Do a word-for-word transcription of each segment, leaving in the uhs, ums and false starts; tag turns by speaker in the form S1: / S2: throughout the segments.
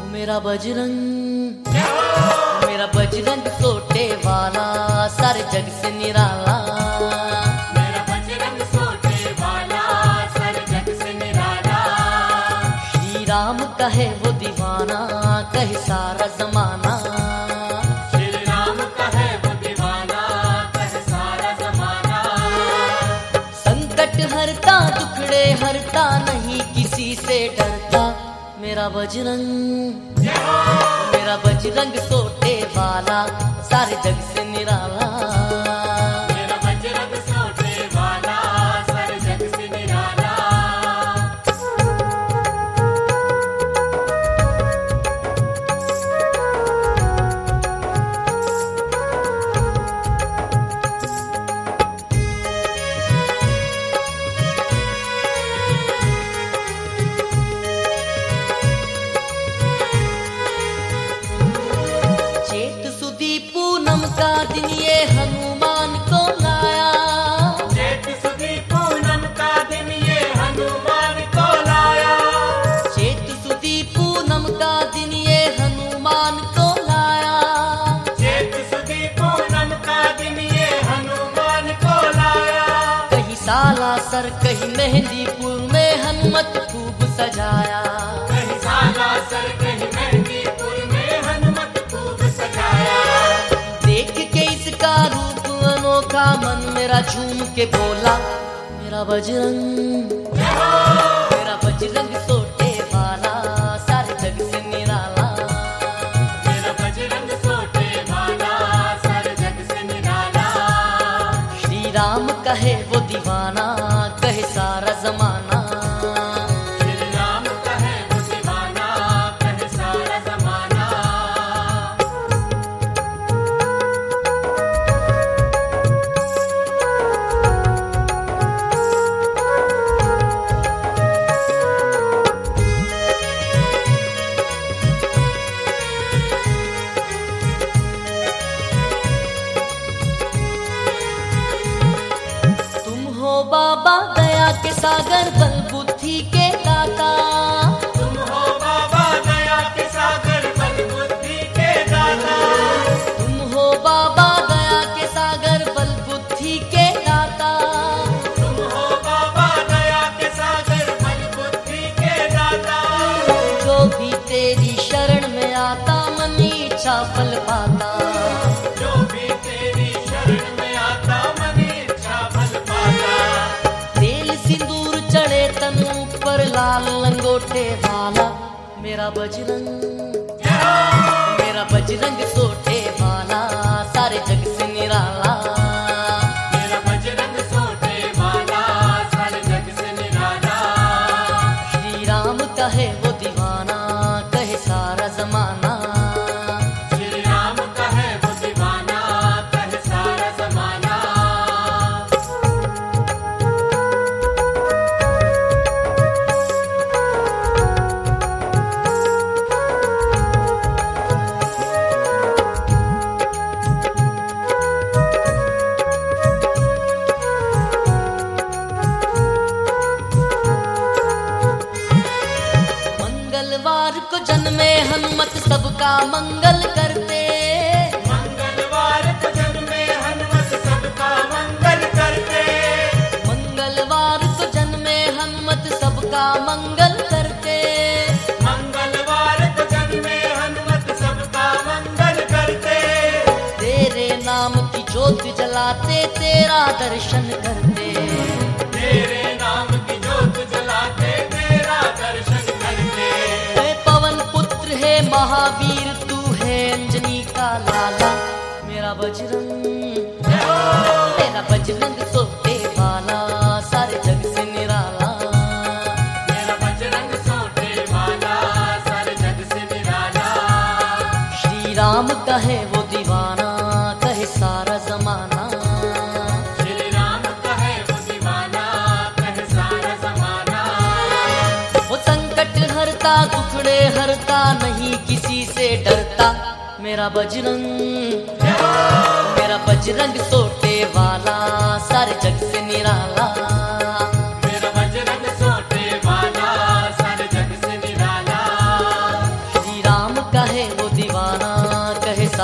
S1: मेरा बजरंग, मेरा बजरंग सोटे वाला, सारे जग से निराला।
S2: मेरा बजरंग सोटे वाला, सारे जग से निराला।
S1: श्री राम का है वो दीवाना, कहे सारा जमाना।
S2: श्री राम का है वो दीवाना, कहे सारा जमाना।
S1: संकट हरता, दुखड़े हरता, नहीं किसी से डरता। मेरा बजरंग, मेरा बजरंग सोटे वाला, सारे जग से निराला।
S2: मेरा बजरंग सोटे वाला, सारे जग से निराला।
S1: चेत सुदी पूनम का दिन ये हनुमान को लाया।
S2: चेत सुदी पूनम का दिन ये हनुमान को लाया।
S1: चेत सुदी पूनम का दिन ये हनुमान को लाया।
S2: चेत सुदी पूनम का दिन ये हनुमान को लाया।
S1: कहीं सालासर कहीं मेहंदीपुर में हनुमत खूब सजाया।
S2: कहीं सालासर कहीं मेहंदीपुर में हनुमत खूब सजाया।
S1: देख के इसका रूप अनोखा, मन मेरा झूम के बोला। मेरा बजरंग, मेरा बजरंग सोटे वाला, सारे जग से निराला।
S2: मेरा बजरंग सोटे वाला, सारे जग से निराला।
S1: श्री राम का है वो दीवाना, कहे सारा जमाना।
S2: श्री राम का है वो दीवाना, कहे सारा जमाना।
S1: तुम हो बाबा दया के सागर, बल बुद्धि के दाता।
S2: तुम हो बाबा दया के सागर, बल बुद्धि के दाता।
S1: तुम हो बाबा दया के सागर, बल बुद्धि के दाता।
S2: तुम हो बाबा दया के सागर, बल बुद्धि के दाता।
S1: जो भी तेरी शरण में आता, मन इच्छा फल पाता।
S2: जो भी तेरी शरण में आता, मन इच्छा फल पाता।
S1: तेल सिंदूर चढ़े तनु पर, लाल लंगोटे वाला। मेरा बजरंग, मेरा बजरंग सोटे वाला, सारे जग से निराला।
S2: मेरा बजरंग सोटे वाला, सारे जग से निराला।
S1: श्री राम का है वो दीवाना, कहे सारा जमाना।
S2: श्री राम का है वो दीवाना, कहे सारा जमाना।
S1: मंगलवार को जन्मे हनुमत, सबका मंगल करते।
S2: मंगलवार को जन्मे हनुमत, सबका मंगल करते।
S1: मंगलवार को जन्मे हनुमत, सबका मंगल करते।
S2: मंगलवार को जन्मे हनुमत, सबका मंगल करते।
S1: तेरे नाम की ज्योत जलाते, तेरा दर्शन करते।
S2: तेरे नाम की ज्योत जलाते, तेरा दर्शन करते।
S1: हे पवन पुत्र है महावीर, तू है अंजनी का लाला। मेरा बजरंग, मेरा बजरंग सोटे वाला, सारे जग से निराला।
S2: मेरा बजरंग सोटे वाला, सारे जग से निराला।
S1: श्री राम का है वो दीवाना, कहे सारा जमाना।
S2: श्री राम का है वो दीवाना, कहे सारा जमाना।
S1: वो संकट हरता, दुखड़े हरता, नहीं किसी से डरता। मेरा बजरंग, मेरा बजरंग सोटे वाला, सारे जग से निराला।
S2: मेरा बजरंग सोटे वाला, सारे जग से निराला।
S1: श्री राम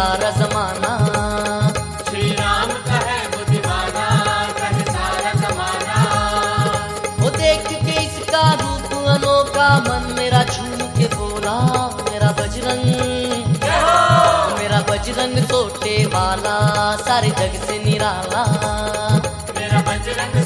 S1: सारा जमाना।
S2: श्री राम का है वो दीवाना, कहे सारा जमाना।
S1: वो देख के इसका रूप अनोखा, मन मेरा झूम के बोला मेरा बजरंग, मेरा बजरंग सोटे वाला, सारे जग से निराला।
S2: मेरा बजरंग